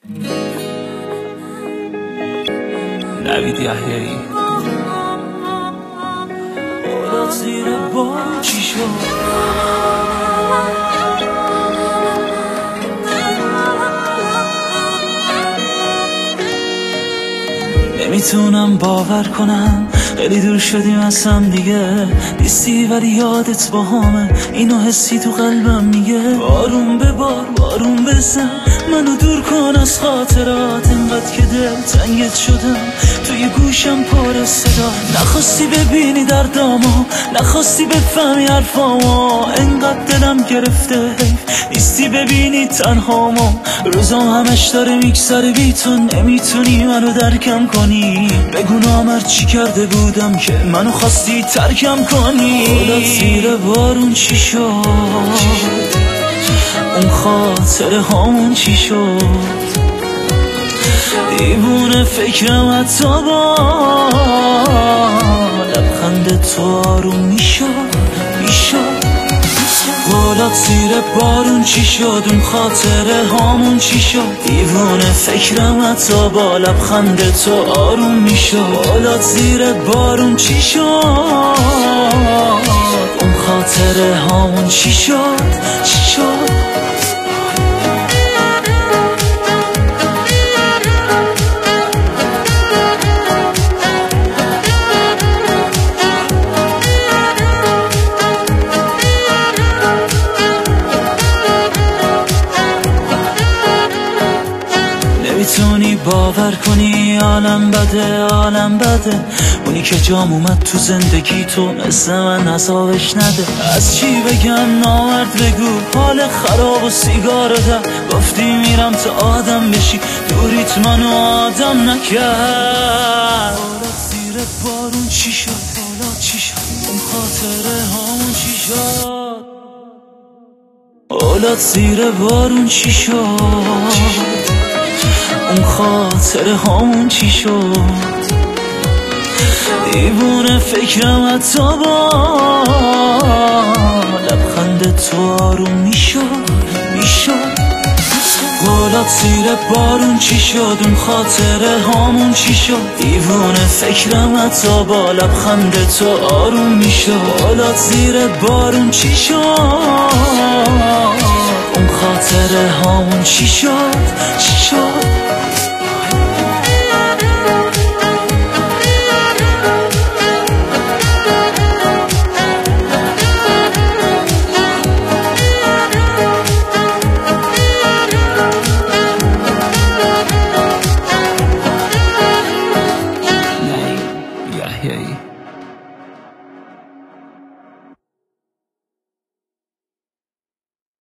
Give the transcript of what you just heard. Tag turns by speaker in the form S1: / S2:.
S1: نوید یحیایی اولاد زیر بار چی شد؟ نمیتونم باور کنم خیلی دور شدیم از هم دیگه، نیستی ولی یادت با همه اینو حسی تو قلبم میگه. بارون به بار بارون بزن منو دور کن از خاطرات، انقدر که دل تنگت شدم توی گوشم پر صدا. نخواستی ببینی دردامو، نخواستی بفهمی حرفامو، انقدر دلم گرفته حیف نیستی ببینی تنهامو. روزا همش داره میگذره بی تو، نمیتونی منو درکم کنی. بگو نامر چی کرده بودم که منو خواستی ترکم کنی. اولاد زیر بارون چی شد؟ اون خاطره هامون چی شد؟ دیوونه فکرم حتی با لبخند تو آروم میشد. اولاد زیر بارون چی شد؟ اون خاطره هامون چی شد؟ دیوونه فکرم حتی با لبخند تو آروم میشد. اولاد زیر بارون چی شد؟ اون خاطره هامون چی شد؟ نمیتونی باور کنی عالم بده، عالم بده. اونی که جام اومد تو زندگی تو مثل من عذابش نده. از چی بگم نامرد بگو، حال خراب و سیگار ده. گفتی میرم تا آدم بشی، دوریت منو آدم نکرد. اولاد زیر بارون چی شد؟ اولاد چی شد؟ اون خاطره هامون چی شد؟ اولاد زیر بارون چی شد؟ اون خاطره هامون چی شد؟ دیوونه فکرم حتی با لبخند تو آروم میشد. اولاد زیر بارون چی شد؟ اون خاطره هامون چی شد؟ دیوونه فکرم حتی با لبخند تو آروم میشد. اولاد زیر بارون چی شد؟ اون خاطره هامون چی شد؟ Yahya.